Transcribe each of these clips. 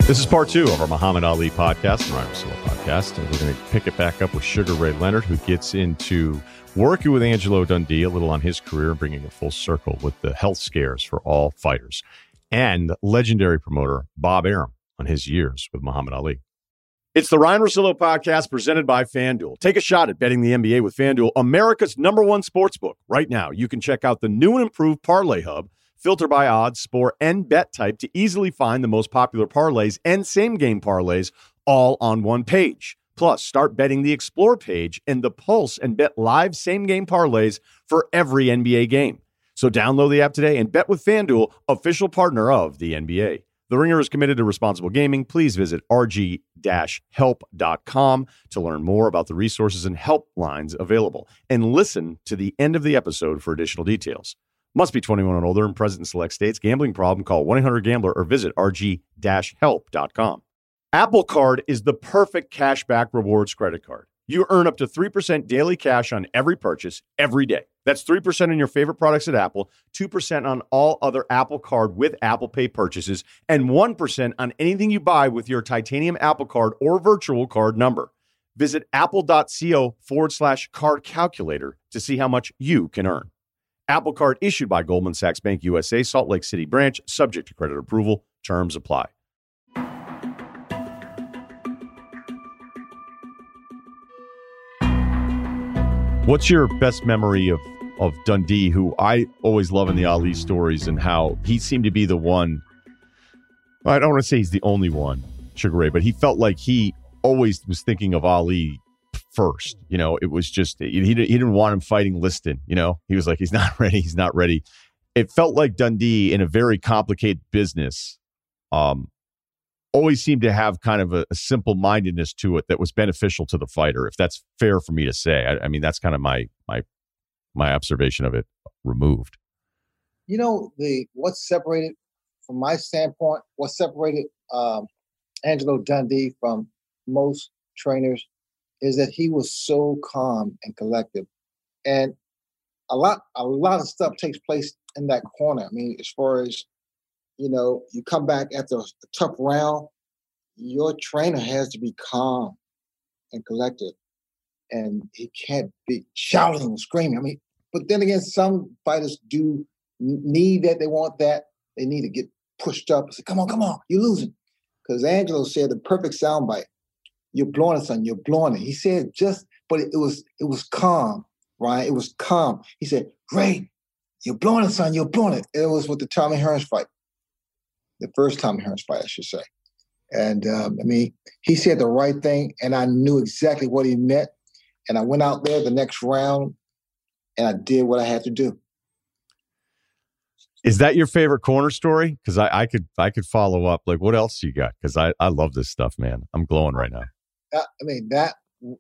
This is part two of our Muhammad Ali podcast, the Ryan Russillo podcast. And we're going to pick it back up with Sugar Ray Leonard, who gets into working with Angelo Dundee a little on his career, bringing it full circle with the health scares for all fighters, and legendary promoter Bob Arum on his years with Muhammad Ali. It's the Ryan Russillo podcast presented by FanDuel. Take a shot at betting the NBA with FanDuel, America's #1 sportsbook. Right now, you can check out the new and improved Parlay Hub. Filter by odds, sport, and bet type to easily find the most popular parlays and same-game parlays all on one page. Plus, start betting the Explore page and the Pulse and bet live same-game parlays for every NBA game. So download the app today and bet with FanDuel, official partner of the NBA. The Ringer is committed to responsible gaming. Please visit rg-help.com to learn more about the resources and helplines available. And listen to the end of the episode for additional details. Must be 21 and older and present in select states. Gambling problem? Call 1-800-GAMBLER or visit rg-help.com. Apple Card is the perfect cashback rewards credit card. You earn up to 3% daily cash on every purchase every day. That's 3% on your favorite products at Apple, 2% on all other Apple Card with Apple Pay purchases, and 1% on anything you buy with your titanium Apple Card or virtual card number. Visit apple.co/card calculator to see how much you can earn. Apple Card issued by Goldman Sachs Bank USA, Salt Lake City branch, subject to credit approval. Terms apply. What's your best memory of Dundee, who I always love in the Ali stories, and how he seemed to be the one? I don't want to say he's the only one, Sugar Ray, but he felt like he always was thinking of Ali first. You know, it was just, he didn't want him fighting Liston. You know, he was like, he's not ready. It felt like Dundee, in a very complicated business, always seemed to have kind of a simple-mindedness to it that was beneficial to the fighter, if that's fair for me to say. I mean, that's kind of my observation of it removed. You know, what separated, from my standpoint, what separated Angelo Dundee from most trainers is that he was so calm and collective. And a lot of stuff takes place in that corner. I mean, as far as, you know, you come back after a tough round, your trainer has to be calm and collective. And he can't be shouting and screaming. I mean, but then again, some fighters do need that. They want that. They need to get pushed up and say, come on, you're losing. Because Angelo said the perfect soundbite. You're blowing it, son. You're blowing it. He said but it was calm, right? It was calm. He said, Ray, you're blowing it, son. You're blowing it. It was with the Tommy Hearns fight. The first Tommy Hearns fight, I should say. And, I mean, he said the right thing, and I knew exactly what he meant. And I went out there the next round, and I did what I had to do. Is that your favorite corner story? Because I could follow up. Like, what else you got? Because I love this stuff, man. I'm glowing right now. I mean, that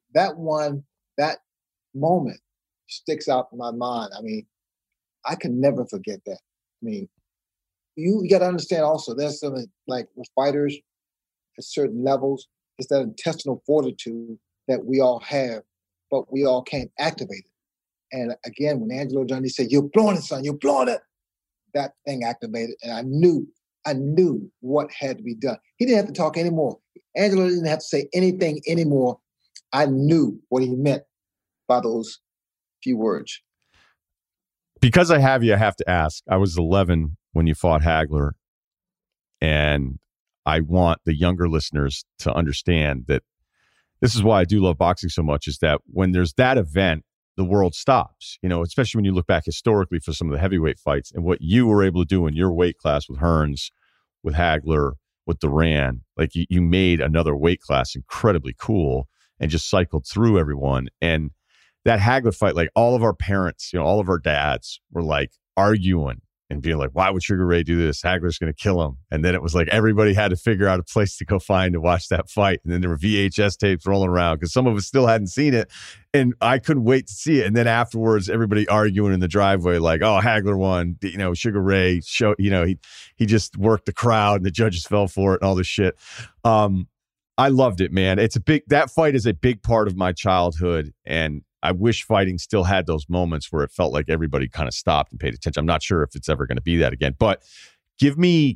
moment sticks out in my mind. I mean, I can never forget that. I mean, you got to understand also, there's something like with fighters at certain levels, it's that intestinal fortitude that we all have, but we all can't activate it. And again, when Angelo Dundee said, you're blowing it, son, you're blowing it, that thing activated, and I knew what had to be done. He didn't have to talk anymore. Angelo didn't have to say anything anymore. I knew what he meant by those few words. Because I have to ask. I was 11 when you fought Hagler, and I want the younger listeners to understand that this is why I do love boxing so much, is that when there's that event, the world stops, you know, especially when you look back historically for some of the heavyweight fights, and what you were able to do in your weight class with Hearns, with Hagler, with Duran. Like, you made another weight class incredibly cool and just cycled through everyone. And that Hagler fight, like, all of our parents, you know, all of our dads were like arguing and being like, why would Sugar Ray do this? Hagler's going to kill him. And then it was like everybody had to figure out a place to go find to watch that fight. And then there were VHS tapes rolling around because some of us still hadn't seen it. And I couldn't wait to see it. And then afterwards, everybody arguing in the driveway like, oh, Hagler won. You know, Sugar Ray, he just worked the crowd and the judges fell for it and all this shit. I loved it, man. That fight is a big part of my childhood. And I wish fighting still had those moments where it felt like everybody kind of stopped and paid attention. I'm not sure if it's ever going to be that again, but give me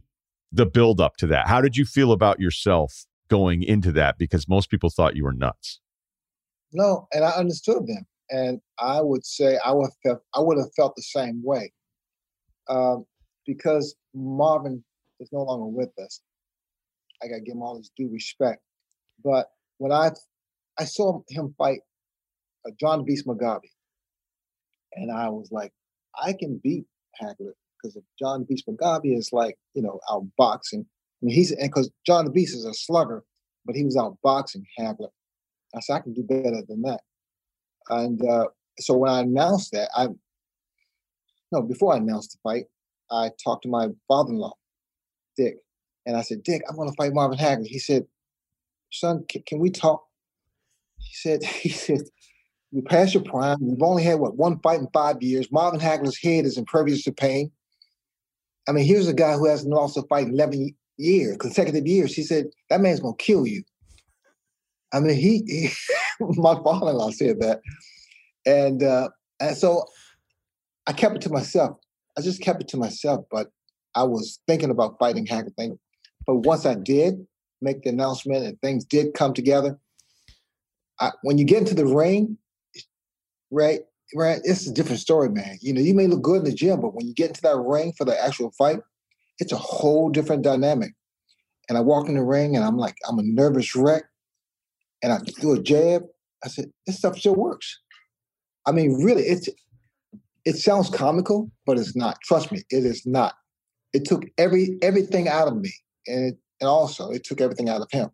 the build up to that? How did you feel about yourself going into that? Because most people thought you were nuts. No, and I understood them. And I would say I would have felt the same way. Because Marvin is no longer with us. I gotta give him all his due respect. But when I saw him fight John the Beast Mugabe, and I was like, I can beat Hagler because John the Beast Mugabe is like, out boxing. I mean, because John the Beast is a slugger, but he was out boxing Hagler. I said, I can do better than that. And so when I announced that, before I announced the fight, I talked to my father-in-law, Dick, and I said, Dick, I'm going to fight Marvin Hagler. He said, son, can we talk? He said, you passed your prime. You've only had, one fight in 5 years. Marvin Hagler's head is impervious to pain. I mean, here's a guy who hasn't lost a fight in 11 consecutive years. He said, that man's going to kill you. I mean, he my father-in-law said that. And so I kept it to myself. I just kept it to myself, but I was thinking about fighting Hagler. But once I did make the announcement and things did come together, when you get into the ring, right, it's a different story, man. You may look good in the gym, but when you get into that ring for the actual fight, it's a whole different dynamic. And I walk in the ring and I'm a nervous wreck. And I threw a jab. I said, this stuff still works. I mean, really, it sounds comical, but it's not. Trust me, it is not. It took everything out of me. And also it took everything out of him.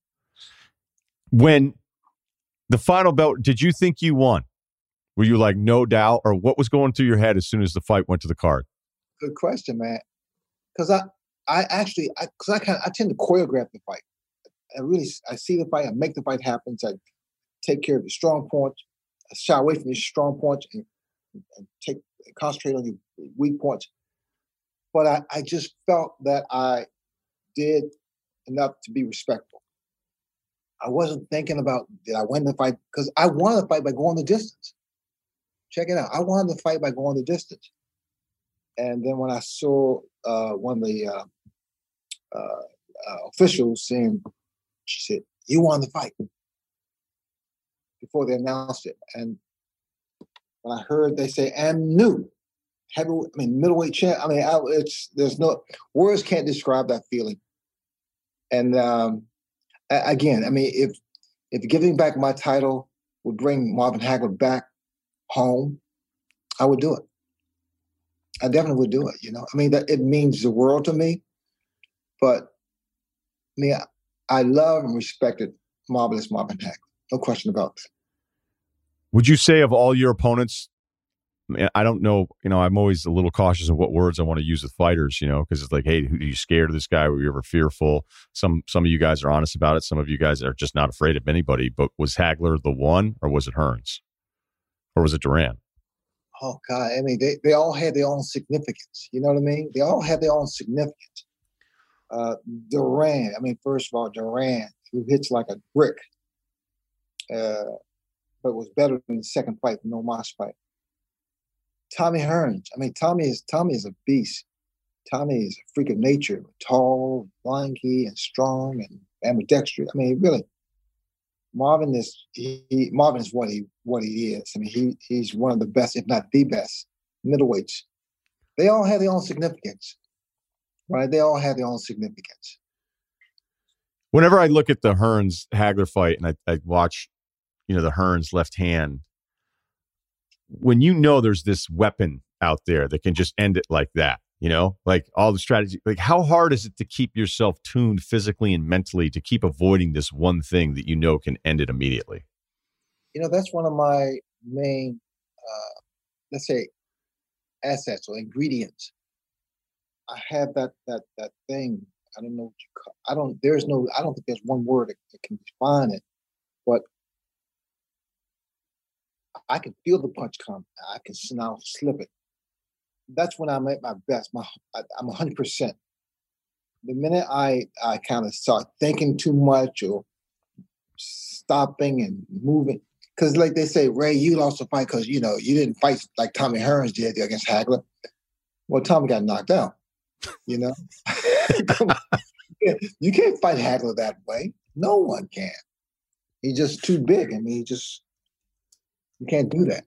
When the final belt, did you think you won? Were you like, no doubt? Or what was going through your head as soon as the fight went to the card? Good question, man. Because I tend to choreograph the fight. I see the fight, I make the fight happen. So I take care of your strong points, I shy away from your strong points and concentrate on your weak points. But I just felt that I did enough to be respectful. I wasn't thinking about, did I win the fight? Because I wanted to fight by going the distance. Check it out. I wanted to fight by going the distance. And then when I saw one of the officials saying, she said, you won the fight, before they announced it. And when I heard they say, and new middleweight champ, there's no words can't describe that feeling. And again, if giving back my title would bring Marvin Hagler back home, I would do it. I definitely would do it. That it means the world to me. But I love and respected Marvelous Marvin Hagler. No question about that. Would you say of all your opponents, I don't know, I'm always a little cautious of what words I want to use with fighters, because it's like, hey, are you scared of this guy? Were you ever fearful? Some of you guys are honest about it. Some of you guys are just not afraid of anybody. But was Hagler the one, or was it Hearns? Or was it Duran? Oh, God. They all had their own significance. You know what I mean? They all had their own significance. Duran, first of all, Duran, who hits like a brick, but was better than the second fight, the No Mas fight. Tommy Hearns, Tommy is a beast. Tommy is a freak of nature, tall, lanky, and strong, and ambidextrous. Really, Marvin is what he is. He's one of the best, if not the best, middleweights. They all have their own significance. Right, they all have their own significance. Whenever I look at the Hearns Hagler fight and I watch, the Hearns left hand, when there's this weapon out there that can just end it like that, like all the strategy, like how hard is it to keep yourself tuned physically and mentally to keep avoiding this one thing that can end it immediately? That's one of my main, let's say, assets or ingredients. I have that thing. I don't know what you call. I don't think there's one word that can define it, but I can feel the punch come. I can now slip it. That's when I'm at my best. I'm 100%. The minute I kind of start thinking too much or stopping and moving, because like they say, Ray, you lost the fight because you didn't fight like Tommy Hearns did against Hagler. Well, Tommy got knocked out. You know, you can't fight Hagler that way. No one can. He's just too big. I mean, you can't do that.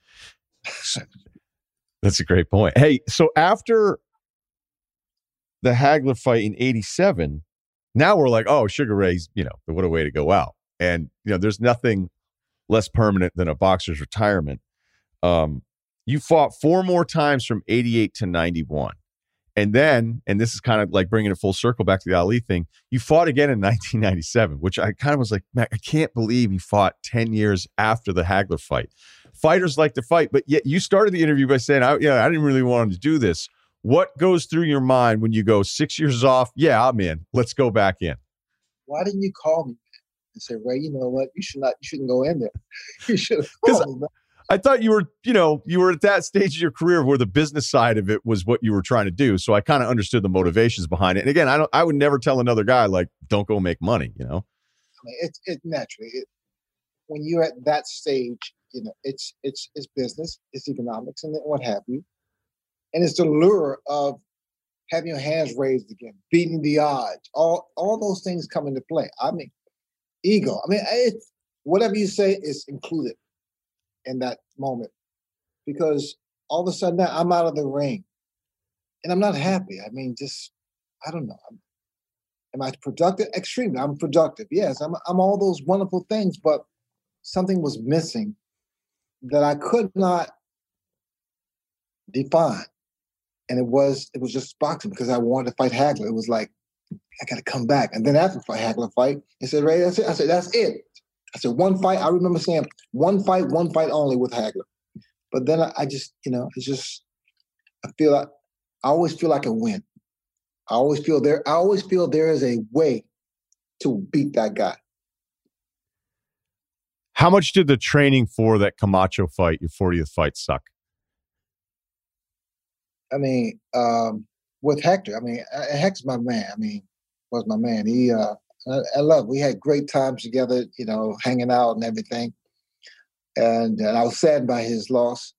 That's a great point. Hey, so after the Hagler fight in '87, now we're like, oh, Sugar Ray's, what a way to go out. And, there's nothing less permanent than a boxer's retirement. You fought 4 more times from '88 to '91. And then, and this is kind of like bringing it full circle back to the Ali thing, you fought again in 1997, which I kind of was like, man, I can't believe you fought 10 years after the Hagler fight. Fighters like to fight, but yet you started the interview by saying, I didn't really want to do this. What goes through your mind when you go 6 years off? Yeah, I'm in. Let's go back in. Why didn't you call me and say, Ray, you know what? You shouldn't go in there. You should have called me, man. I thought you were at that stage of your career where the business side of it was what you were trying to do. So I kind of understood the motivations behind it. And again, I would never tell another guy, like, don't go make money, I mean, it's naturally, when you're at that stage, it's business, it's economics, and what have you. And it's the lure of having your hands raised again, beating the odds. All those things come into play. I mean, ego. I mean, whatever you say is included in that moment, because all of a sudden now I'm out of the ring and I'm not happy. I mean, I don't know. Am I productive? Extremely. I'm productive. Yes, I'm all those wonderful things, but something was missing that I could not define. And it was just boxing, because I wanted to fight Hagler. It was like, I got to come back. And then after the Hagler fight, he said, Ray, that's it. I said, that's it. I said, one fight. I remember saying one fight only with Hagler. But then I just, I always feel I can win. I always feel there is a way to beat that guy. How much did the training for that Camacho fight, your 40th fight, suck? I mean, with Hector, I mean, Hector's my man. I mean, was my man. He, I love. We had great times together, hanging out and everything. And I was saddened by his loss.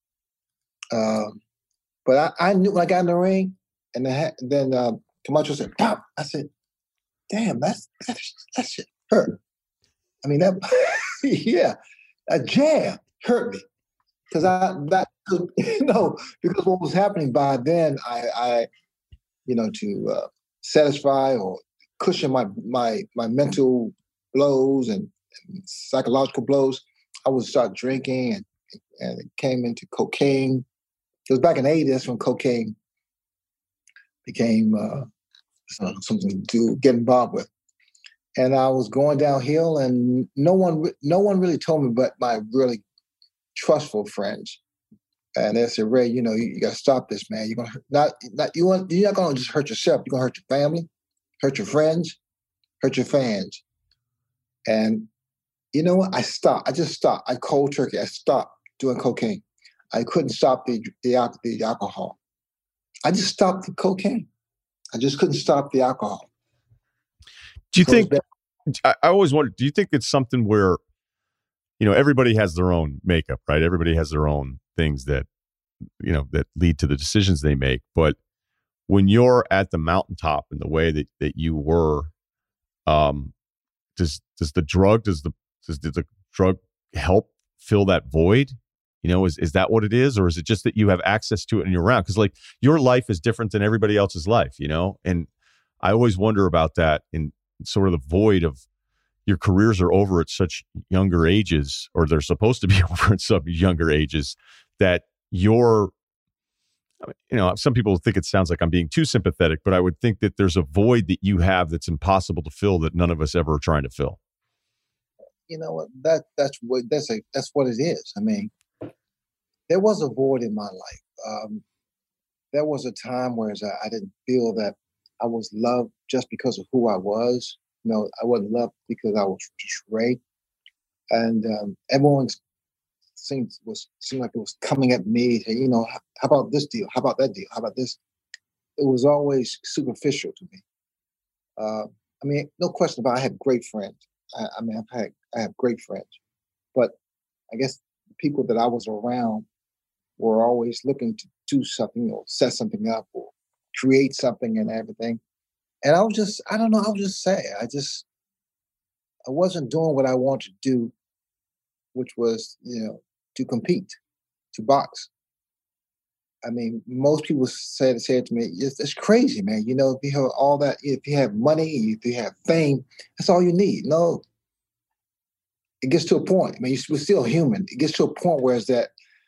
But I knew when I got in the ring, and then Camacho said, "Pop." I said, "Damn, that shit hurt." I mean, that yeah, a jab hurt me, because because what was happening by then, I to satisfy or cushion my mental blows and psychological blows, I would start drinking, and it came into cocaine. It was back in the 80s. That's when cocaine became something to get involved with. And I was going downhill, and no one really told me but my really trustful friends. And they said, Ray, you got to stop this, man. You're not going to just hurt yourself. You're going to hurt your family, hurt your friends, hurt your fans. And you know what? I stopped. I just stopped. I cold turkey. I stopped doing cocaine. I couldn't stop the alcohol. I just stopped the cocaine. I just couldn't stop the alcohol. Do you think, I always wonder, do you think it's something where, everybody has their own makeup, right? Everybody has their own things that, that lead to the decisions they make. But when you're at the mountaintop in the way that you were, does the drug help fill that void? Is that what it is? Or is it just that you have access to it and you're around? Because like your life is different than everybody else's life, And I always wonder about that, in sort of the void of your careers are over at such younger ages, or they're supposed to be over at some younger ages, that some people think it sounds like I'm being too sympathetic, but I would think that there's a void that you have that's impossible to fill, that none of us ever are trying to fill. You know what? That's what it is. I mean, there was a void in my life. There was a time where I didn't feel that I was loved just because of who I was. I wasn't loved because I was just Ray. And everyone seemed like it was coming at me. Hey, how about this deal? How about that deal? How about this? It was always superficial to me. I mean, no question about it. I had great friends. I have great friends, but I guess the people that I was around were always looking to do something or set something up or create something and everything. And I don't know, I was just sad. I wasn't doing what I wanted to do, which was, to compete, to box. I mean, most people say it to me, it's crazy, man. If you have all that, if you have money, if you have fame, that's all you need. No, it gets to a point. I mean, we're still human. It gets to a point where it's that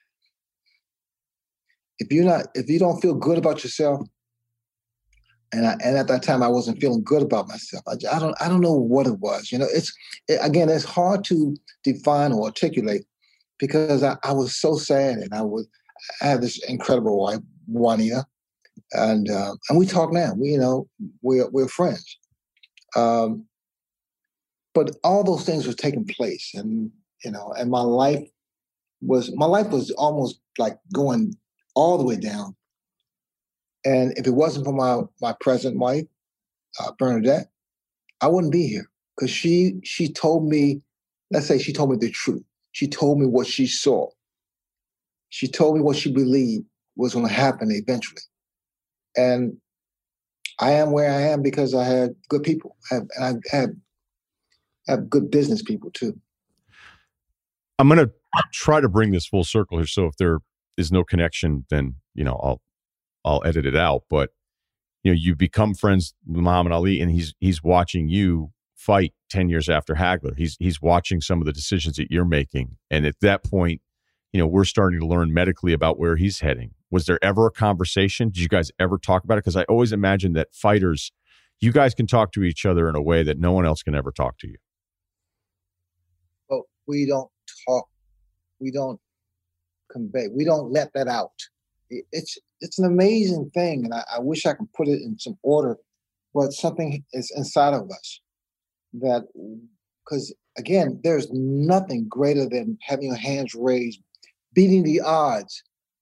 if you don't feel good about yourself, and at that time I wasn't feeling good about myself. I don't know what it was. It's hard to define or articulate because I was so sad, and I had this incredible wife, Juanita, and we talk now. We're friends. But all those things were taking place, and my life was almost like going all the way down. And if it wasn't for my present wife, Bernadette, I wouldn't be here because she told me, let's say she told me the truth. She told me what she saw. She told me what she believed was going to happen eventually. And I am where I am because I had good people. I have good business people too. I'm going to try to bring this full circle here. So if there is no connection, then, I'll edit it out. But, you become friends with Muhammad Ali, and he's watching you fight 10 years after Hagler. He's watching some of the decisions that you're making. And at that point, we're starting to learn medically about where he's heading. Was there ever a conversation? Did you guys ever talk about it? Because I always imagine that fighters, you guys can talk to each other in a way that no one else can ever talk to you. Well, we don't talk. We don't convey. We don't let that out. It's an amazing thing, and I wish I could put it in some order, but something is inside of us that, because again, there's nothing greater than having your hands raised, beating the odds.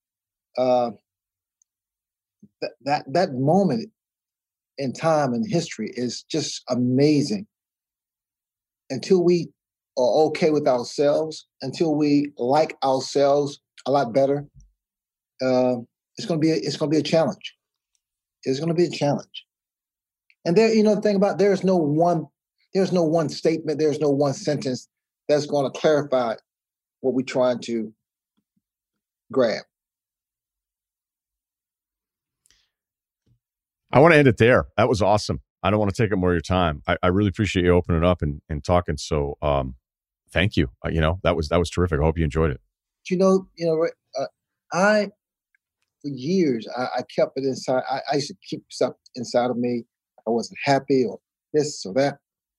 That moment in time and history is just amazing. Until we are okay with ourselves, until we like ourselves a lot better, it's going to be a challenge. It's going to be a challenge. And there, the thing about there's no one statement, there's no one sentence that's going to clarify what we're trying to grab. I want to end it there. That was awesome. I don't want to take up more of your time. I really appreciate you opening up and talking. So, thank you. That was terrific. I hope you enjoyed it. For years, I kept it inside. I used to keep stuff inside of me. I wasn't happy or this or that.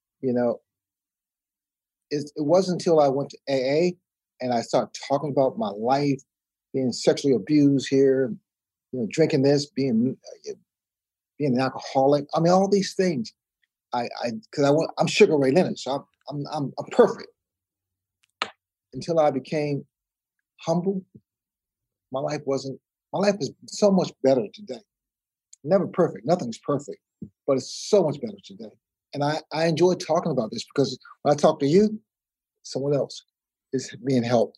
It wasn't until I went to AA and I started talking about my life, being sexually abused here, drinking this, being an alcoholic. I mean, all these things. I'm Sugar Ray Leonard, so I'm perfect. Until I became humble, my life is so much better today. Never perfect. Nothing's perfect, but it's so much better today. And I enjoy talking about this because when I talk to you, someone else is being helped.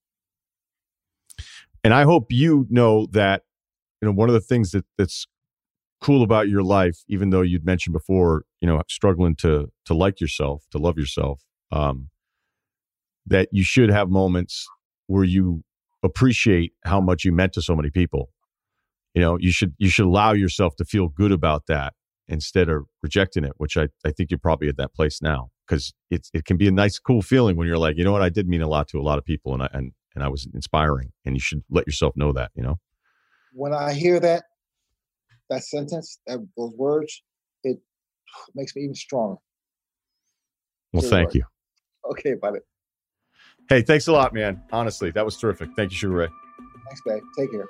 And I hope you know that, one of the things that's cool about your life, even though you'd mentioned before, struggling to like yourself, to love yourself, that you should have moments where you appreciate how much you meant to so many people. You should allow yourself to feel good about that instead of rejecting it, which I think you're probably at that place now, because it can be a nice, cool feeling when you're like, what, I did mean a lot to a lot of people, and I was inspiring, and you should let yourself know that. When I hear that sentence, those words, it makes me even stronger. Well, thank you. Okay, buddy. Hey, thanks a lot, man. Honestly, that was terrific. Thank you, Sugar Ray. Thanks, babe. Take care.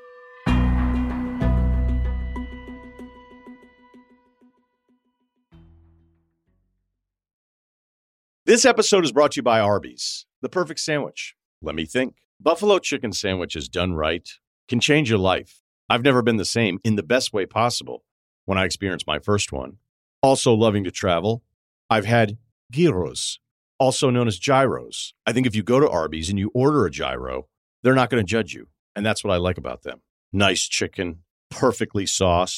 This episode is brought to you by Arby's, the perfect sandwich. Let me think. Buffalo chicken sandwiches done right can change your life. I've never been the same in the best way possible when I experienced my first one. Also loving to travel, I've had gyros, also known as gyros. I think if you go to Arby's and you order a gyro, they're not going to judge you. And that's what I like about them. Nice chicken, perfectly sauced,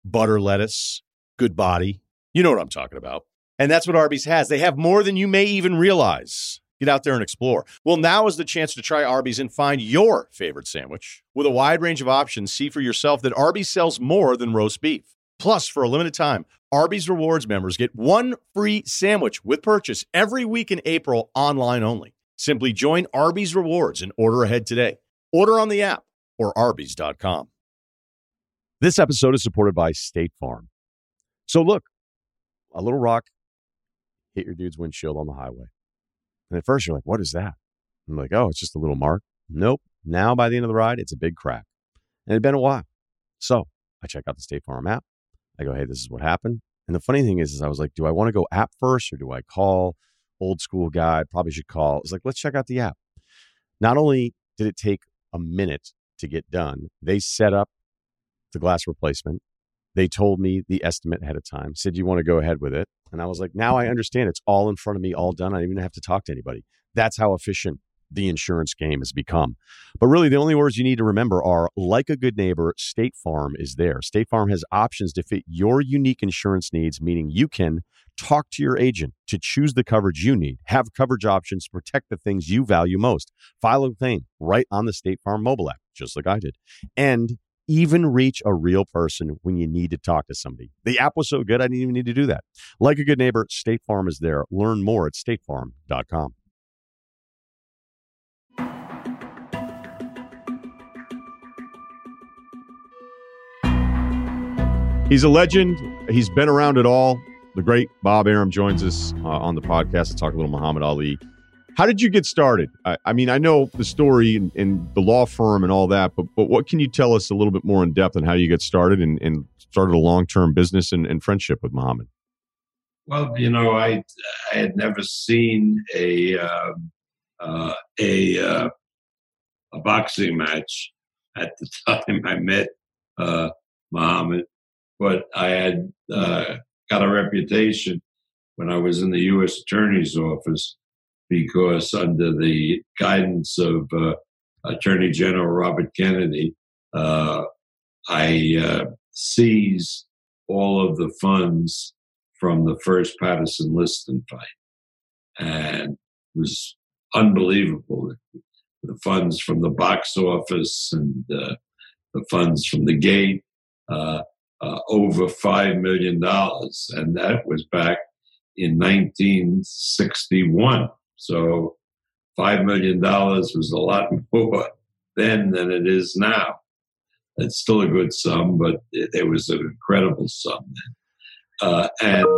butter lettuce, good body. You know what I'm talking about. And that's what Arby's has. They have more than you may even realize. Get out there and explore. Well, now is the chance to try Arby's and find your favorite sandwich. With a wide range of options, see for yourself that Arby's sells more than roast beef. Plus, for a limited time, Arby's Rewards members get one free sandwich with purchase every week in April, online only. Simply join Arby's Rewards and order ahead today. Order on the app or arbys.com. This episode is supported by State Farm. So look, a little rock hit your dude's windshield on the highway. And at first you're like, what is that? I'm like, oh, it's just a little mark. Nope. Now by the end of the ride, it's a big crack. And it had been a while. So I check out the State Farm app. I go, hey, this is what happened. And the funny thing is I was like, do I want to go app first or do I call? Old school guy, probably should call. It's like, let's check out the app. Not only did it take a minute to get done, they set up the glass replacement. They told me the estimate ahead of time, said, you want to go ahead with it? And I was like, now I understand. It's all in front of me, all done. I don't even have to talk to anybody. That's how efficient the insurance game has become. But really, the only words you need to remember are, like a good neighbor, State Farm is there. State Farm has options to fit your unique insurance needs, meaning you can talk to your agent to choose the coverage you need, have coverage options to protect the things you value most, file a claim right on the State Farm mobile app, just like I did, and even reach a real person when you need to talk to somebody. The app was so good, I didn't even need to do that. Like a good neighbor, State Farm is there. Learn more at statefarm.com. He's a legend. He's been around it all. The great Bob Arum joins us on the podcast to talk a little Muhammad Ali. How did you get started? I mean, I know the story in the law firm and all that, but what can you tell us a little bit more in depth on how you get started and started a long-term business and friendship with Muhammad? Well, I had never seen a boxing match at the time I met Muhammad, but I had got a reputation when I was in the U.S. Attorney's Office because under the guidance of Attorney General Robert Kennedy, I seized all of the funds from the first Patterson-Liston fight. And it was unbelievable. The funds from the box office and the funds from the gate, over $5 million. And that was back in 1961. So $5 million was a lot more then than it is now. It's still a good sum, but it was an incredible sum then.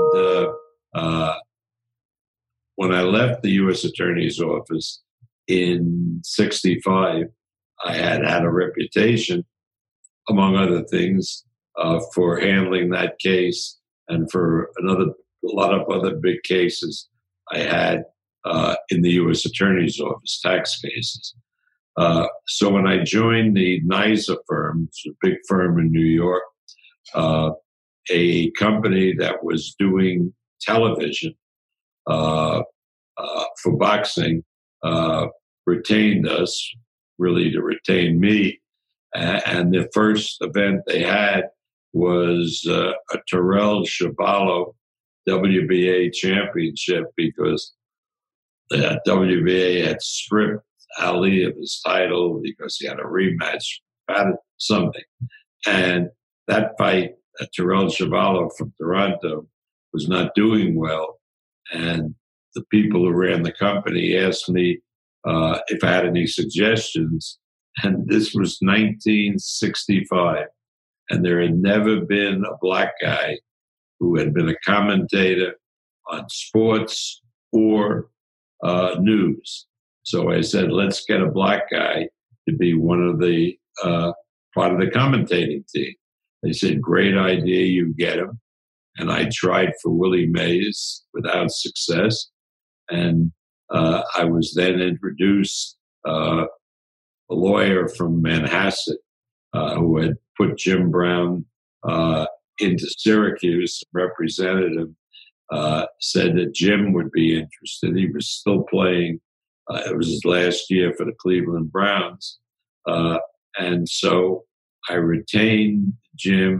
When I left the U.S. Attorney's Office in 65, I had a reputation, among other things, for handling that case and for a lot of other big cases I had in the U.S. Attorney's Office, tax cases. So when I joined the NYSA firm, it's a big firm in New York, a company that was doing television for boxing retained us, really to retain me. And the first event they had was a Terrell Schiavone WBA championship because the WBA had stripped Ali of his title because he had a rematch, something. And that fight, Terrell Schiavone from Toronto, was not doing well. And the people who ran the company asked me if I had any suggestions. And this was 1965. And there had never been a black guy who had been a commentator on sports or news. So I said, let's get a black guy to be one of the part of the commentating team. They said, great idea, you get him. And I tried for Willie Mays without success. And I was then introduced a lawyer from Manhasset who had put Jim Brown into Syracuse, representative, said that Jim would be interested. He was still playing. It was his last year for the Cleveland Browns. And so I retained Jim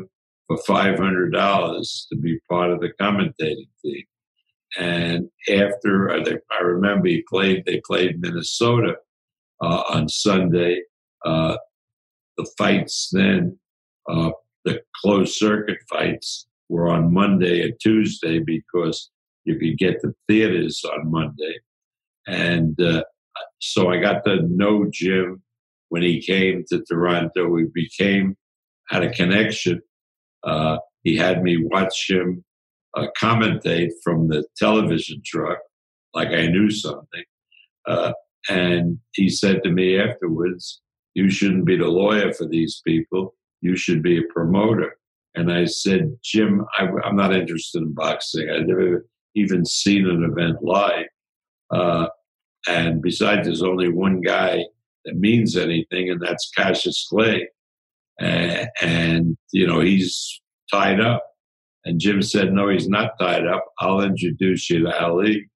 for $500 to be part of the commentating team. And after I remember they played Minnesota on Sunday. The fights then, the closed circuit fights, were on Monday and Tuesday because you could get to theaters on Monday. And so I got to know Jim when he came to Toronto. We had a connection. He had me watch him commentate from the television truck like I knew something. And he said to me afterwards, "You shouldn't be the lawyer for these people. You should be a promoter." And I said, "Jim, I'm not interested in boxing. I've never even seen an event live. And besides, there's only one guy that means anything, and that's Cassius Clay. And he's tied up." And Jim said, "No, he's not tied up. I'll introduce you to Ali."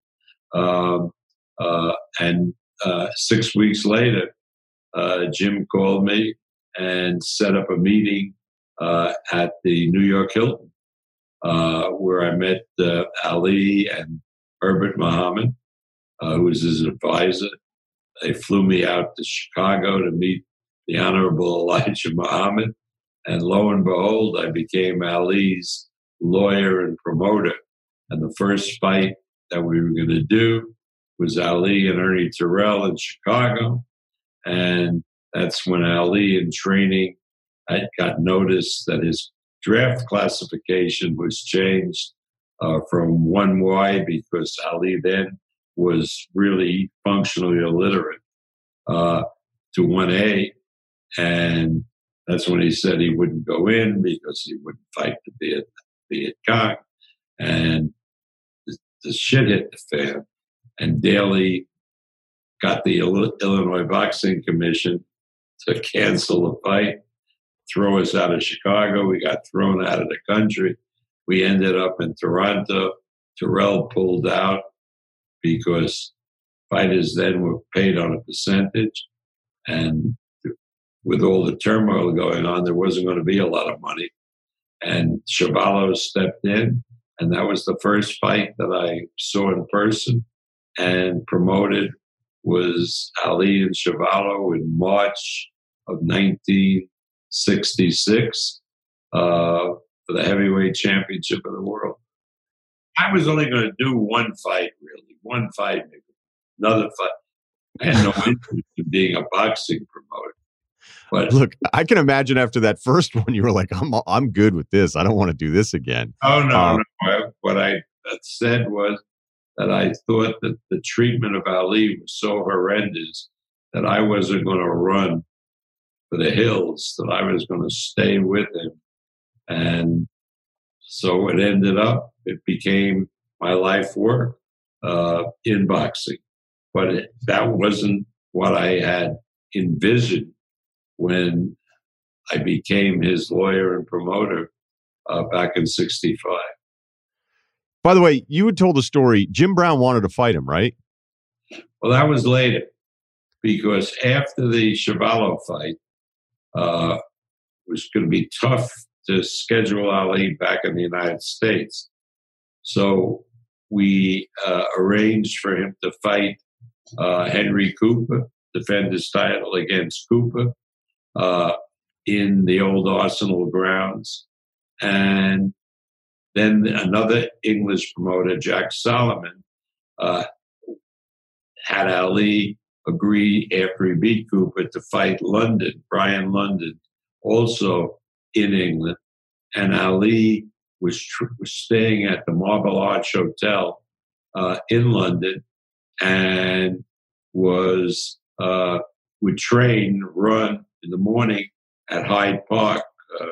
And 6 weeks later, Jim called me and set up a meeting at the New York Hilton, where I met Ali and Herbert Muhammad, who was his advisor. They flew me out to Chicago to meet the Honorable Elijah Muhammad. And lo and behold, I became Ali's lawyer and promoter. And the first fight that we were going to do was Ali and Ernie Terrell in Chicago. And that's when Ali, in training, I got notice that his draft classification was changed from 1Y, because Ali then was really functionally illiterate, to 1A. And that's when he said he wouldn't go in because he wouldn't fight the Viet Cong. And the shit hit the fan. And Daley got the Illinois Boxing Commission to cancel the fight, throw us out of Chicago. We got thrown out of the country. We ended up in Toronto. Terrell pulled out because fighters then were paid on a percentage. And with all the turmoil going on, there wasn't going to be a lot of money. And Chuvalo stepped in, and that was the first fight that I saw in person and promoted was Ali and Chuvalo in March of 1966 for the heavyweight championship of the world. I was only going to do one fight, maybe another fight. I had no interest in being a boxing promoter. But look, I can imagine after that first one, you were like, I'm good with this. I don't want to do this again. Oh, no. What I said was that I thought that the treatment of Ali was so horrendous that I wasn't going to run for the hills, that I was going to stay with him. And so it ended up, it became my life work in boxing. But that wasn't what I had envisioned when I became his lawyer and promoter back in 65. By the way, you had told the story, Jim Brown wanted to fight him, right? Well, that was later, because after the Chuvalo fight, it was going to be tough to schedule Ali back in the United States. So we arranged for him to fight Henry Cooper, defend his title against Cooper in the old Arsenal grounds. And then another English promoter, Jack Solomon, had Ali agree after he beat Cooper to fight Brian London, also in England. And Ali was staying at the Marble Arch Hotel in London and would run in the morning at Hyde Park,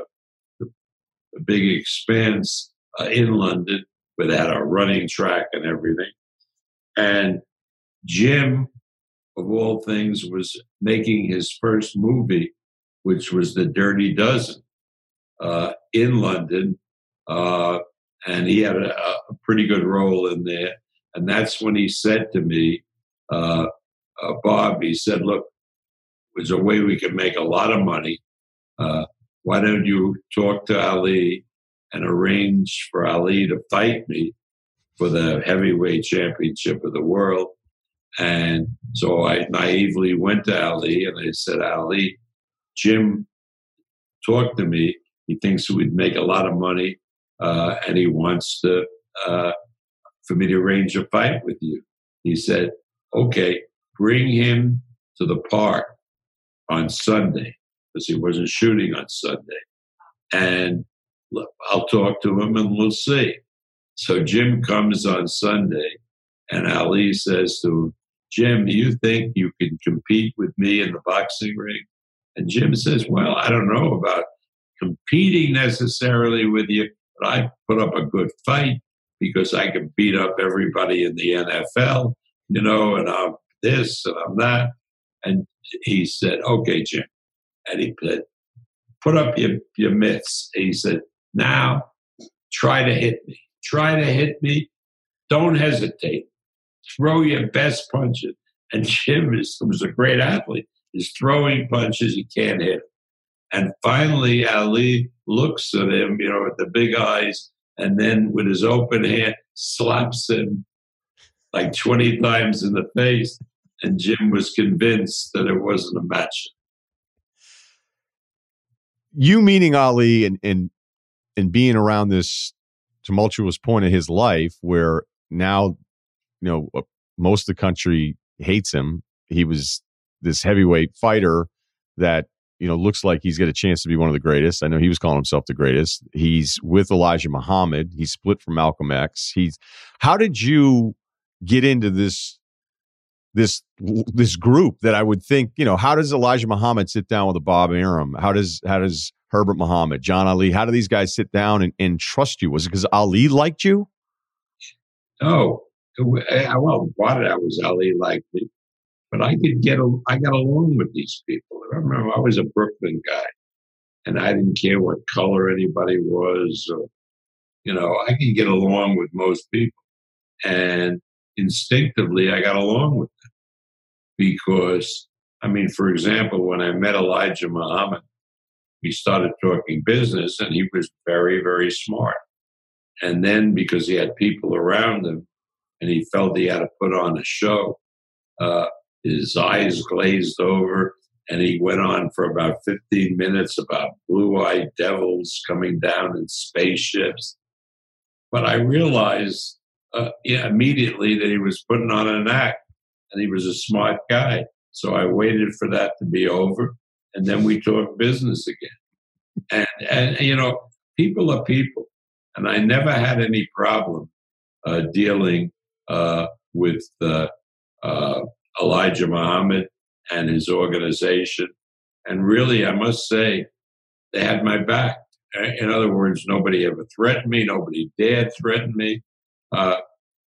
a big expanse in London, where they had a running track and everything. And Jim, of all things, was making his first movie, which was The Dirty Dozen, in London. And he had a pretty good role in there. And that's when he said to me, Bob, he said, look, there's a way we can make a lot of money. Why don't you talk to Ali and arranged for Ali to fight me for the heavyweight championship of the world. And so I naively went to Ali and I said, Ali, Jim talked to me. He thinks we'd make a lot of money, and he wants to for me to arrange a fight with you. He said, okay, bring him to the park on Sunday, because he wasn't shooting on Sunday. And I'll talk to him and we'll see. So Jim comes on Sunday, and Ali says to him, Jim, do you think you can compete with me in the boxing ring? And Jim says, well, I don't know about competing necessarily with you, but I put up a good fight because I can beat up everybody in the NFL, and I'm this and I'm that. And he said, okay, Jim. And he said, put up your mitts. He said, now try to hit me. Try to hit me. Don't hesitate. Throw your best punches. And Jim was a great athlete. He's throwing punches, he can't hit. And finally, Ali looks at him, with the big eyes, and then with his open hand, slaps him like 20 times in the face. And Jim was convinced that it wasn't a match. You meeting Ali and being around this tumultuous point of his life where now, most of the country hates him. He was this heavyweight fighter that, looks like he's got a chance to be one of the greatest. I know he was calling himself the greatest. He's with Elijah Muhammad. He split from Malcolm X. How did you get into this group that I would think, how does Elijah Muhammad sit down with a Bob Arum? How does Herbert Muhammad, John Ali, how do these guys sit down and trust you? Was it because Ali liked you? No. Well, part of that was Ali liked me, but I got along with these people. I remember I was a Brooklyn guy, and I didn't care what color anybody was. I could get along with most people, and instinctively I got along with them because, for example, when I met Elijah Muhammad, we started talking business, and he was very, very smart. And then because he had people around him, and he felt he had to put on a show, his eyes glazed over, and he went on for about 15 minutes about blue-eyed devils coming down in spaceships. But I realized immediately that he was putting on an act, and he was a smart guy. So I waited for that to be over, and then we talked business again. And people are people, and I never had any problem dealing with Elijah Muhammad and his organization. And really, I must say, they had my back. In other words, nobody ever threatened me. Nobody dared threaten me. I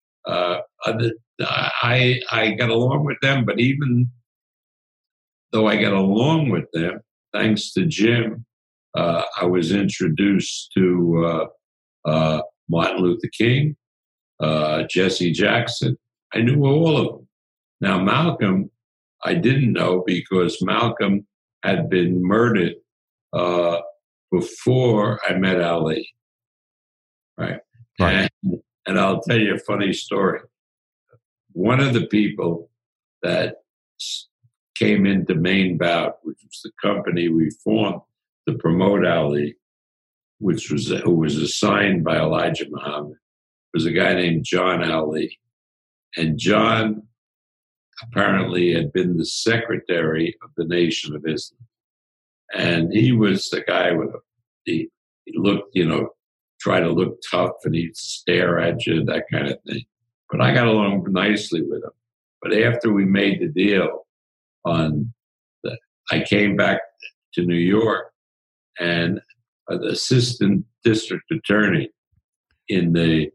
got along with them, but even though I got along with them, thanks to Jim, I was introduced to Martin Luther King, Jesse Jackson. I knew all of them. Now, Malcolm, I didn't know because Malcolm had been murdered before I met Ali. Right. And I'll tell you a funny story. One of the people that came into Main Bout, which was the company we formed to promote Ali, who was assigned by Elijah Muhammad, was a guy named John Ali. And John apparently had been the secretary of the Nation of Islam. And he was the guy he looked, try to look tough, and he'd stare at you, that kind of thing. But I got along nicely with him. But after we made the deal I came back to New York, and the assistant district attorney in the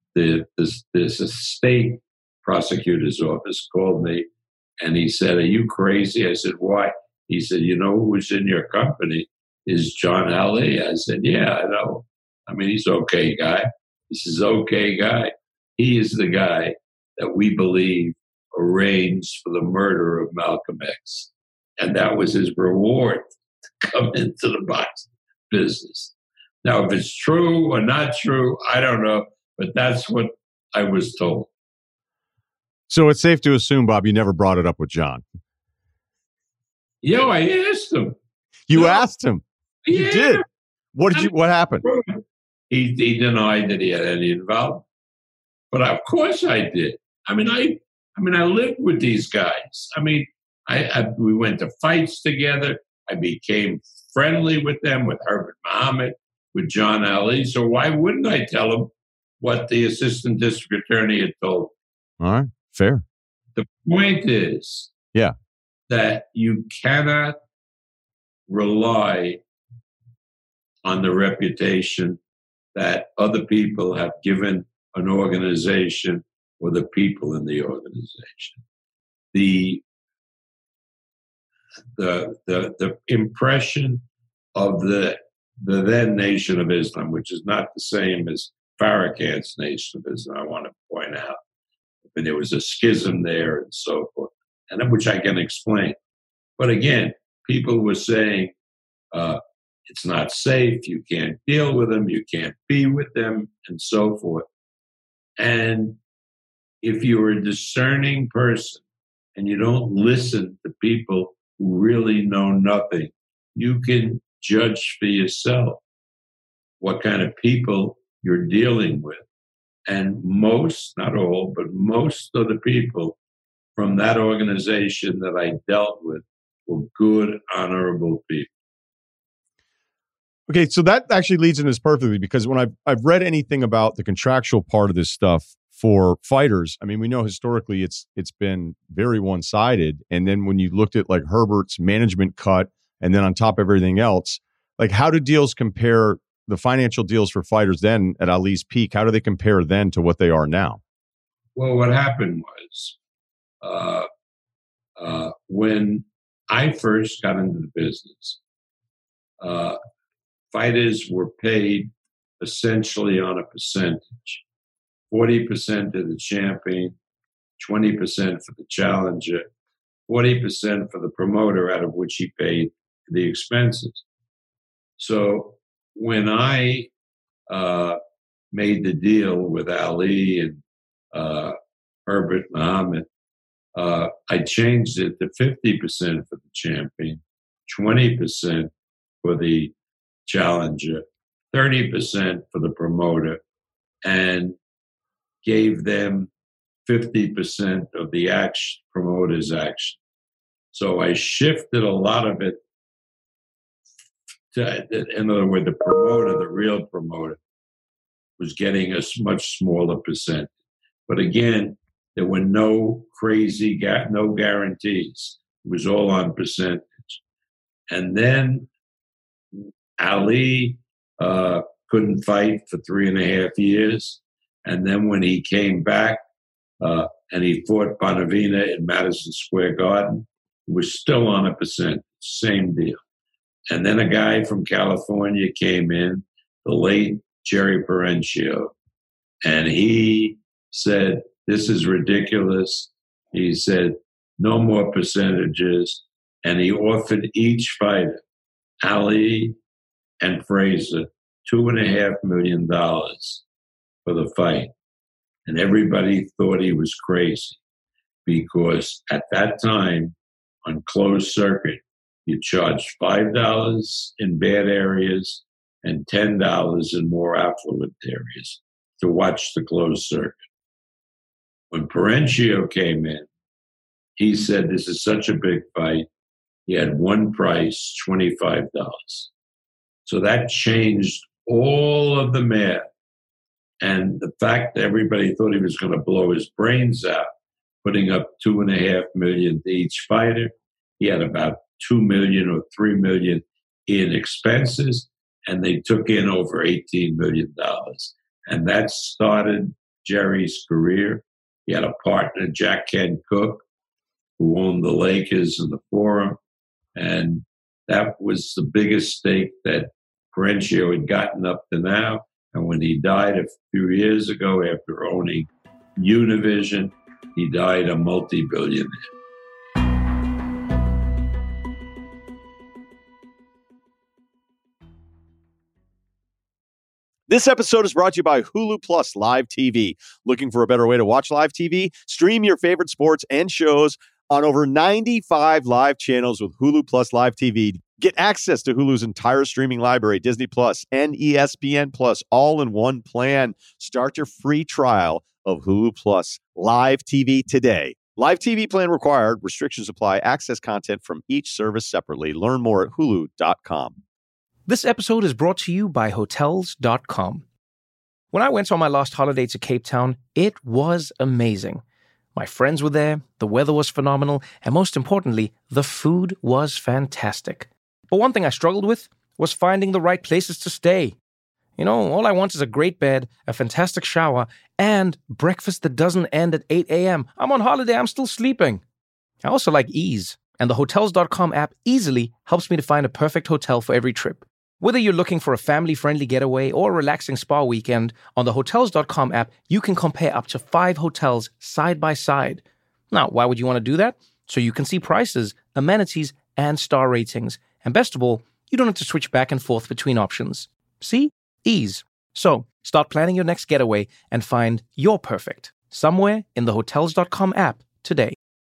state prosecutor's office called me, and he said, "Are you crazy?" I said, "Why?" He said, "You know who was in your company is John Ali." I said, "Yeah, I know. He's an okay guy." He says, "Okay guy. He is the guy that we believe arranged for the murder of Malcolm X. And that was his reward to come into the boxing business." Now, if it's true or not true, I don't know, but that's what I was told. So it's safe to assume, Bob, you never brought it up with John. I asked him. You asked him. You Yeah. did. What happened? He denied that he had any involvement. But of course I did. I lived with these guys. We went to fights together. I became friendly with them, with Herbert Muhammad, with John Ali. So why wouldn't I tell him what the assistant district attorney had told me? All right. Fair. The point is that you cannot rely on the reputation that other people have given an organization or the people in the organization. The impression of the then Nation of Islam, which is not the same as Farrakhan's Nation of Islam, I want to point out. And there was a schism there and so forth, and which I can explain. But again, people were saying, it's not safe, you can't deal with them, you can't be with them, and so forth. And if you're a discerning person and you don't listen to people who really know nothing, you can judge for yourself what kind of people you're dealing with. And most, not all, but most of the people from that organization that I dealt with were good, honorable people. Okay, so that actually leads into this perfectly, because when I've read anything about the contractual part of this stuff for fighters, I mean, we know historically it's been very one-sided. And then when you looked at like Herbert's management cut, and then on top of everything else, like how do deals compare, the financial deals for fighters then at Ali's peak, how do they compare then to what they are now? Well, what happened was when I first got into the business, fighters were paid essentially on a percentage. 40% to the champion, 20% for the challenger, 40% for the promoter, out of which he paid the expenses. So when I made the deal with Ali and Herbert Muhammad, I changed it to 50% for the champion, 20% for the challenger, 30% for the promoter, and gave them 50% of the promoter's action. So I shifted a lot of it to, in other words, the promoter, the real promoter, was getting a much smaller percent. But again, there were no no guarantees. It was all on percentage. And then Ali couldn't fight for 3.5 years. And then when he came back and he fought Bonavina in Madison Square Garden, it was still on a percent, same deal. And then a guy from California came in, the late Jerry Perenchio, and he said, "This is ridiculous." He said, "No more percentages." And he offered each fighter, Ali and Frazier, $2.5 million for the fight. And everybody thought he was crazy, because at that time on closed circuit, you charged $5 in bad areas and $10 in more affluent areas to watch the closed circuit. When Perenchio came in, he said, "This is such a big fight." He had one price, $25. So that changed all of the math. And the fact that everybody thought he was going to blow his brains out, putting up $2.5 million to each fighter. He had about $2 million or $3 million in expenses, and they took in over $18 million. And that started Jerry's career. He had a partner, Jack Ken Cook, who owned the Lakers and the Forum. And that was the biggest stake that Perenchio had gotten up to now. And when he died a few years ago after owning Univision, he died a multi-billionaire. This episode is brought to you by Hulu Plus Live TV. Looking for a better way to watch live TV? Stream your favorite sports and shows on over 95 live channels with Hulu Plus Live TV. Get access to Hulu's entire streaming library, Disney Plus and ESPN Plus, all in one plan. Start your free trial of Hulu Plus Live TV today. Live TV plan required. Restrictions apply. Access content from each service separately. Learn more at hulu.com. This episode is brought to you by Hotels.com. When I went on my last holiday to Cape Town, it was amazing. My friends were there, the weather was phenomenal, and most importantly, the food was fantastic. But one thing I struggled with was finding the right places to stay. You know, all I want is a great bed, a fantastic shower, and breakfast that doesn't end at 8 a.m. I'm on holiday, I'm still sleeping. I also like ease, and the Hotels.com app easily helps me to find a perfect hotel for every trip. Whether you're looking for a family-friendly getaway or a relaxing spa weekend, on the Hotels.com app, you can compare up to 5 hotels side by side. Now, why would you want to do that? So you can see prices, amenities, and star ratings. And best of all, you don't have to switch back and forth between options. See? Ease. So, start planning your next getaway and find your perfect somewhere in the Hotels.com app today.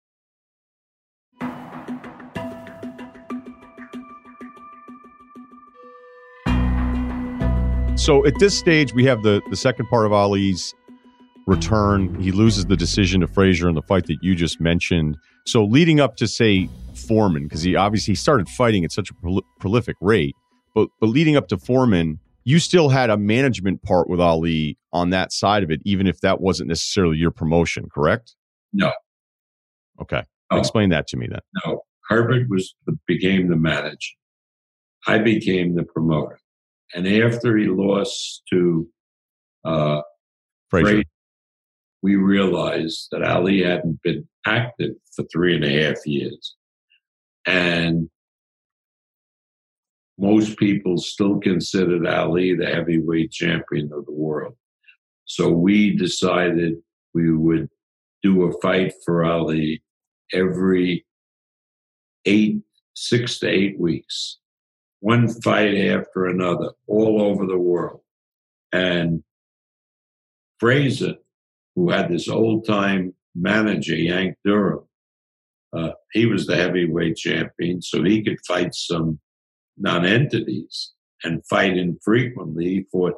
So at this stage, we have the second part of Ali's return. He loses the decision to Frazier in the fight that you just mentioned. So leading up to, say, Foreman, because he obviously started fighting at such a prolific rate, but leading up to Foreman, you still had a management part with Ali on that side of it, even if that wasn't necessarily your promotion, correct? No. Okay. No. Explain that to me then. No. Herbert became the manager. I became the promoter. And after he lost to Frazier, we realized that Ali hadn't been active for 3.5 years. And most people still considered Ali the heavyweight champion of the world. So we decided we would do a fight for Ali every 6 to 8 weeks. One fight after another, all over the world. And Frazier, who had this old-time manager, Yank Durham, he was the heavyweight champion, so he could fight some non-entities and fight infrequently. He fought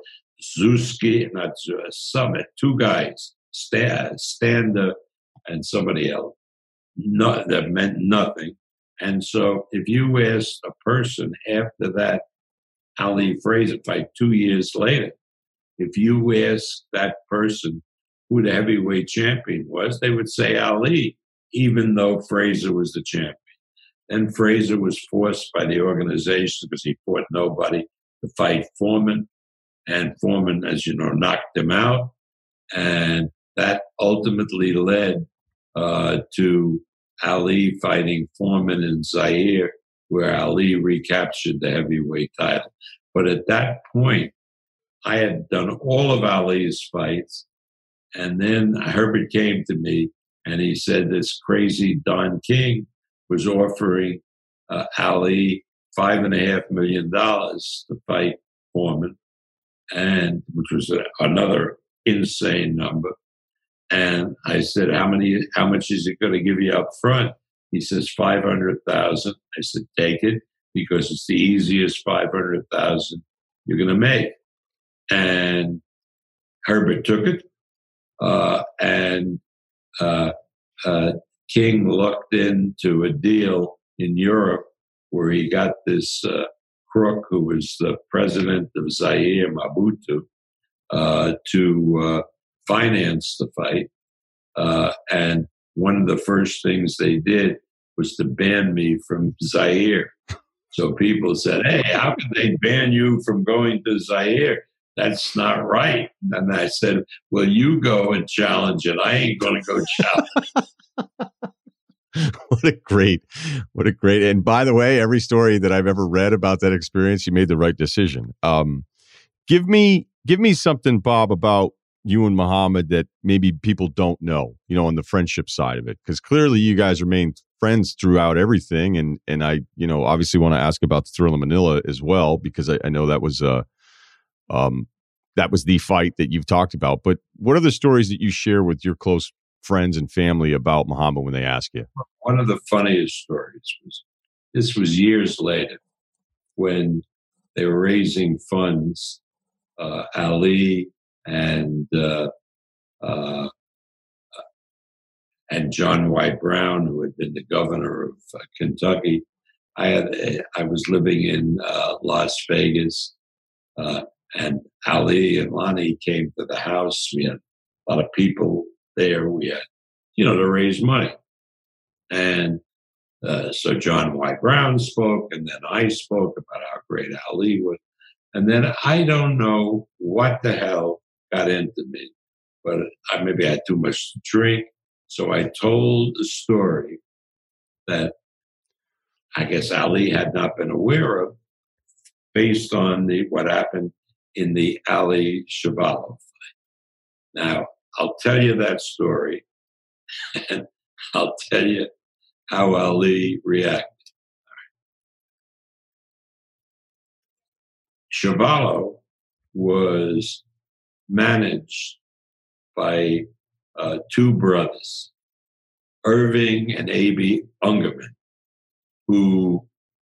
Summit, 2 guys, Stander and somebody else. That meant nothing. And so if you asked a person after that Ali Frazier fight 2 years later, if you asked that person who the heavyweight champion was, they would say Ali, even though Frazier was the champion. Then Frazier was forced by the organization, because he fought nobody, to fight Foreman. And Foreman, as you know, knocked him out. And that ultimately led to Ali fighting Foreman in Zaire, where Ali recaptured the heavyweight title. But at that point, I had done all of Ali's fights. And then Herbert came to me and he said this crazy Don King was offering Ali $5.5 million to fight Foreman, and which was another insane number. And I said, how much is it going to give you up front? He says, $500,000. I said, take it, because it's the easiest $500,000 you're going to make. And Herbert took it. And King lucked into a deal in Europe where he got this crook who was the president of Zaire, Mobutu, to finance the fight. And one of the first things they did was to ban me from Zaire. So people said, hey, how could they ban you from going to Zaire? That's not right. And I said, well, you go and challenge it. I ain't going to go challenge. What a great, and by the way, every story that I've ever read about that experience, you made the right decision. Give me something, Bob, about you and Muhammad that maybe people don't know, on the friendship side of it. Because clearly you guys remained friends throughout everything. And I, obviously want to ask about the Thrill of Manila as well, because I know that was that was the fight that you've talked about. But what are the stories that you share with your close friends and family about Muhammad when they ask you? One of the funniest stories this was years later when they were raising funds. Ali and John White Brown, who had been the governor of Kentucky. I was living in Las Vegas, and Ali and Lonnie came to the house. We had a lot of people there. We had, to raise money. And so John White Brown spoke, and then I spoke about how great Ali was. And then I don't know what the hell got into me, but maybe I had too much to drink. So I told the story that I guess Ali had not been aware of based on what happened in the Ali Shabalov fight. Now, I'll tell you that story, and I'll tell you how Ali reacted. Shabalov was managed by two brothers, Irving and A.B. Ungerman, who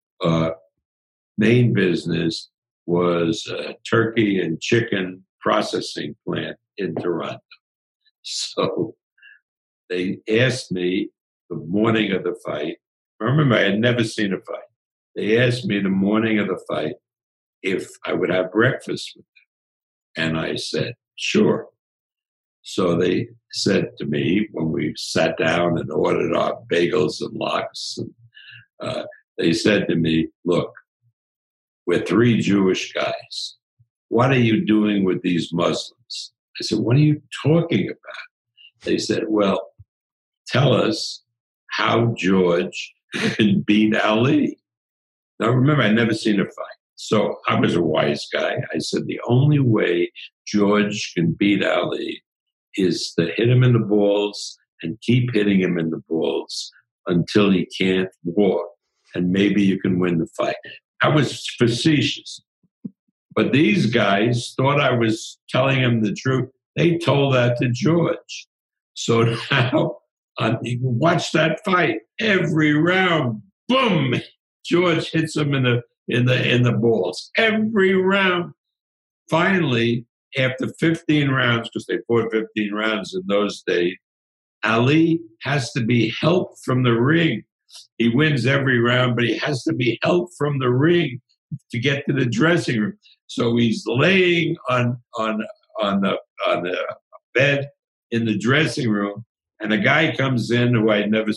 main business was a turkey and chicken processing plant in Toronto. So they asked me the morning of the fight. I remember I had never seen a fight. They asked me the morning of the fight if I would have breakfast with them. And I said, sure. So they said to me when we sat down and ordered our bagels and lox, they said to me, look, we're three Jewish guys. What are you doing with these Muslims? I said, what are you talking about? They said, well, tell us how George can beat Ali. Now, remember, I'd never seen a fight. So I was a wise guy. I said, the only way George can beat Ali is to hit him in the balls and keep hitting him in the balls until he can't walk. And maybe you can win the fight. I was facetious. But these guys thought I was telling them the truth. They told that to George. So now, watch that fight. Every round, boom, George hits him in the balls. Every round. Finally, after 15 rounds, because they fought 15 rounds in those days, Ali has to be helped from the ring. He wins every round, but he has to be helped from the ring to get to the dressing room. So he's laying on the bed in the dressing room, and a guy comes in who I'd never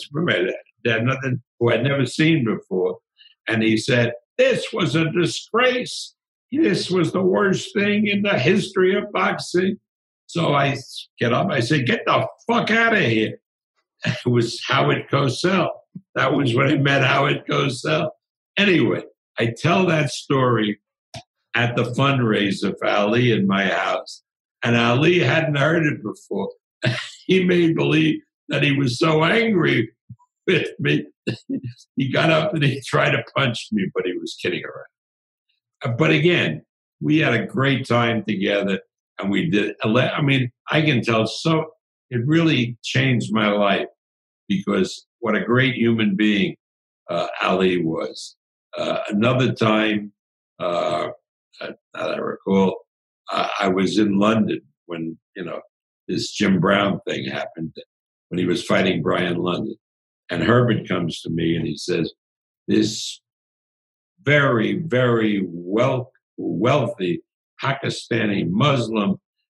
seen before, and he said, "This was a disgrace. This was the worst thing in the history of boxing." So I get up. I say, "Get the fuck out of here." It was Howard Cosell. That was when I met Howard Cosell. Anyway, I tell that story at the fundraiser for Ali in my house. And Ali hadn't heard it before. He made believe that he was so angry with me. He got up and he tried to punch me, but he was kidding around. But again, we had a great time together, and we did. I mean, I can tell. So it really changed my life, because what a great human being Ali was. Another time, that I recall, I was in London when, this Jim Brown thing happened, when he was fighting Brian London. And Herbert comes to me and he says, this very, very wealthy Pakistani Muslim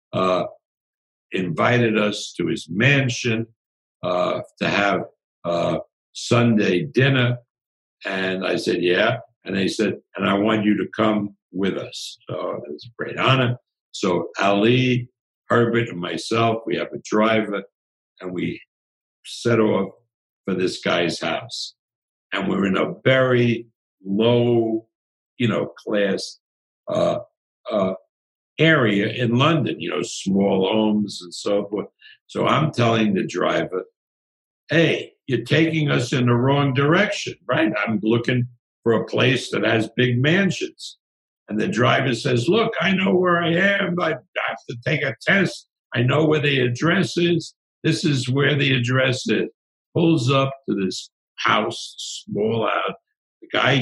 invited us to his mansion to have Sunday dinner. And I said, yeah. And they said, and I want you to come with us. So it was a great honor. So Ali, Herbert, and myself, we have a driver, and we set off for this guy's house. And we're in a very low, class area in London, small homes and so forth. So I'm telling the driver, hey, you're taking us in the wrong direction, right? I'm looking for a place that has big mansions. And the driver says, look, I know where I am. I have to take a test. I know where the address is. This is where the address is. Pulls up to this house, small house. The guy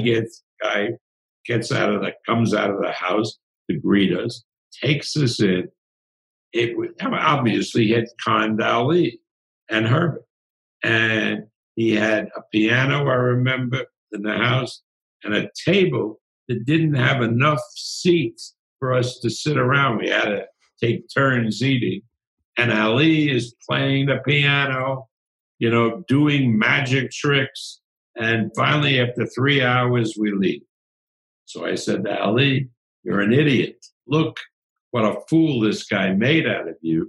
comes out of the house to greet us, takes us in. Obviously, he had conned Ali and Herbert. And he had a piano, I remember, in the house, and a table that didn't have enough seats for us to sit around. We had to take turns eating. And Ali is playing the piano, doing magic tricks. And finally, after 3 hours, we leave. So I said to Ali, you're an idiot. Look what a fool this guy made out of you.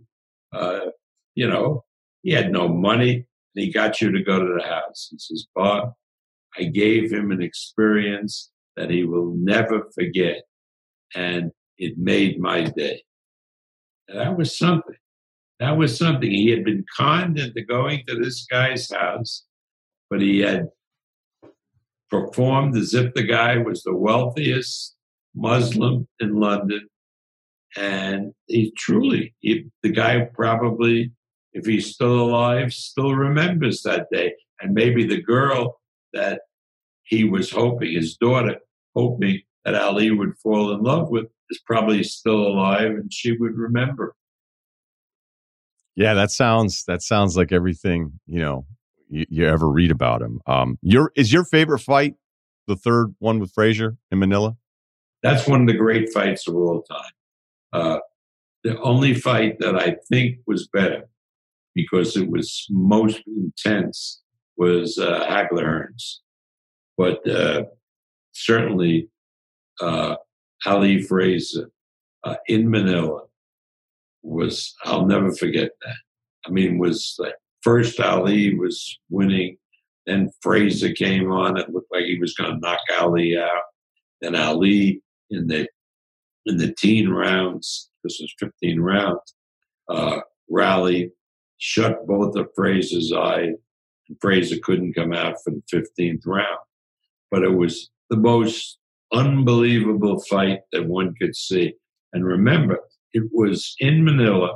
He had no money, and he got you to go to the house. He says, Bob, I gave him an experience that he will never forget, and it made my day. And that was something. That was something. He had been conned into going to this guy's house, but he had performed as if the guy was the wealthiest Muslim in London. And the guy probably, if he's still alive, still remembers that day. And maybe the girl that he was hoping, his daughter, hoping that Ali would fall in love with, is probably still alive, and she would remember. Yeah, that sounds like everything you ever read about him. Is your favorite fight the third one with Frazier in Manila? That's one of the great fights of all time. The only fight that I think was better, because it was most intense, was Hagler-Hearns. But certainly Ali Frazier in Manila I'll never forget that. I mean, was like first Ali was winning, then Frazier came on. It looked like he was going to knock Ali out. Then Ali in the teen rounds, this was 15 rounds, rallied, shut both of Frazier's eyes, and Frazier couldn't come out for the 15th round. But it was the most unbelievable fight that one could see. And remember, it was in Manila,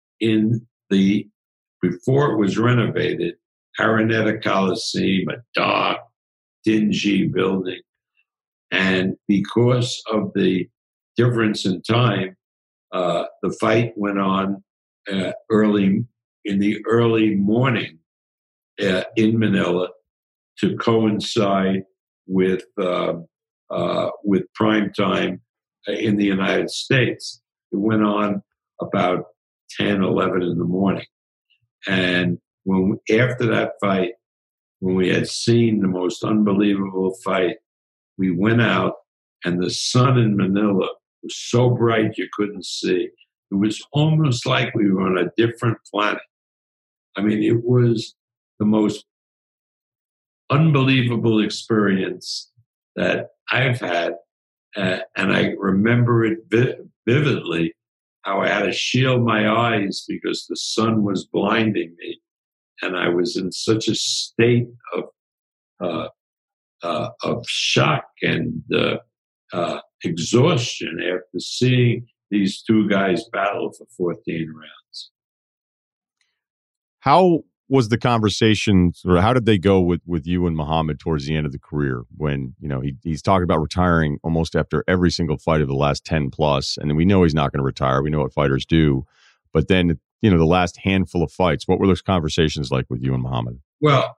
before it was renovated, Araneta Coliseum, a dark, dingy building. And because of the difference in time, the fight went on in the early morning in Manila to coincide with prime time in the United States. It went on about 10, 11 in the morning. And after that fight, when we had seen the most unbelievable fight, we went out, and the sun in Manila was so bright you couldn't see. It was almost like we were on a different planet. I mean, it was the most unbelievable experience that I've had. And I remember it vividly, how I had to shield my eyes because the sun was blinding me. And I was in such a state of shock and exhaustion after seeing these two guys battle for 14 rounds. How was the conversation, or how did they go with you and Muhammad towards the end of the career, when he's talking about retiring almost after every single fight of the last 10 plus, and we know he's not going to retire. We know what fighters do, but then the last handful of fights, what were those conversations like with you and Muhammad? Well,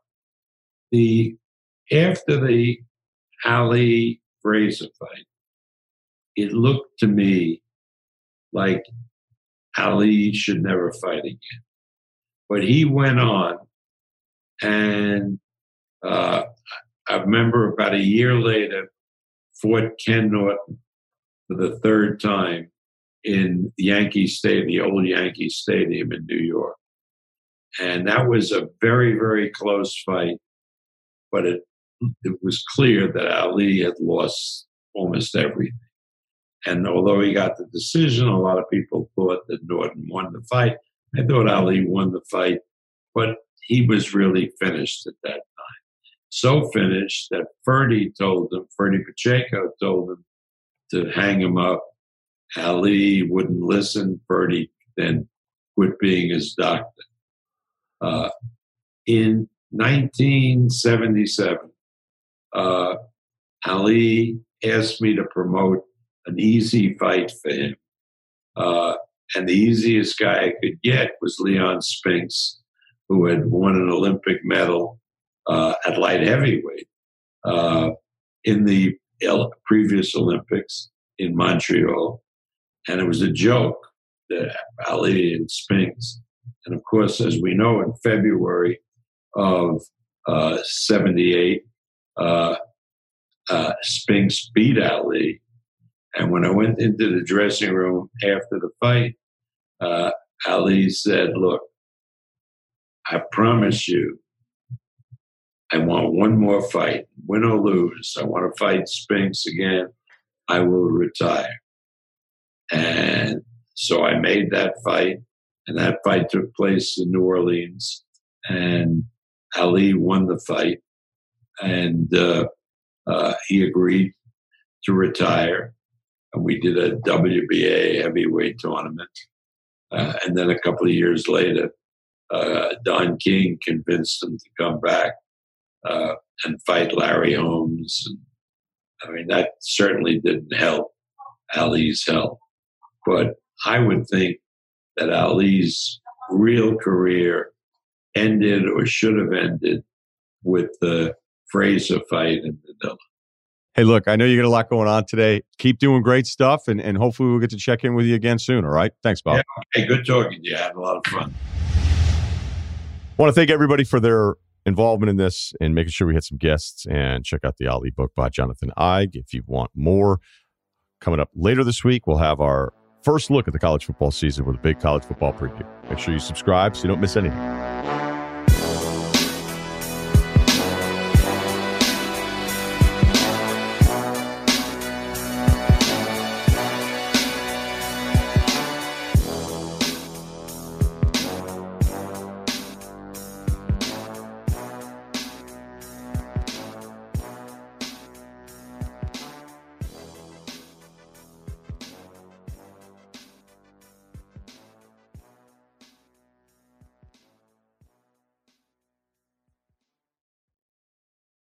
after the Ali Frazier fight, it looked to me like Ali should never fight again. But he went on, and I remember about a year later, fought Ken Norton for the third time in Yankee Stadium, the old Yankee Stadium in New York. And that was a very, very close fight, but it was clear that Ali had lost almost everything. And although he got the decision, a lot of people thought that Norton won the fight. I thought Ali won the fight, but he was really finished at that time. So finished that Ferdy Pacheco told him to hang him up. Ali wouldn't listen. Bertie then quit being his doctor. In 1977, Ali asked me to promote an easy fight for him. And the easiest guy I could get was Leon Spinks, who had won an Olympic medal at light heavyweight in the previous Olympics in Montreal. And it was a joke that Ali and Spinks. And of course, as we know, in February of 78, Spinks beat Ali. And when I went into the dressing room after the fight, Ali said, look, I promise you, I want one more fight, win or lose. I want to fight Spinks again. I will retire. And so I made that fight, and that fight took place in New Orleans, and Ali won the fight, and he agreed to retire. And we did a WBA heavyweight tournament. And then a couple of years later, Don King convinced him to come back and fight Larry Holmes. And, I mean, that certainly didn't help Ali's health. But I would think that Ali's real career ended or should have ended with the Frazier fight in Manila. Hey, look, I know you got a lot going on today. Keep doing great stuff, and hopefully we'll get to check in with you again soon, all right? Thanks, Bob. Yeah, hey, good talking to you. I had a lot of fun. I want to thank everybody for their involvement in this and making sure we had some guests, and check out the Ali book by Jonathan Eig if you want more. Coming up later this week, we'll have our first look at the college football season with a big college football preview. Make sure you subscribe so you don't miss anything.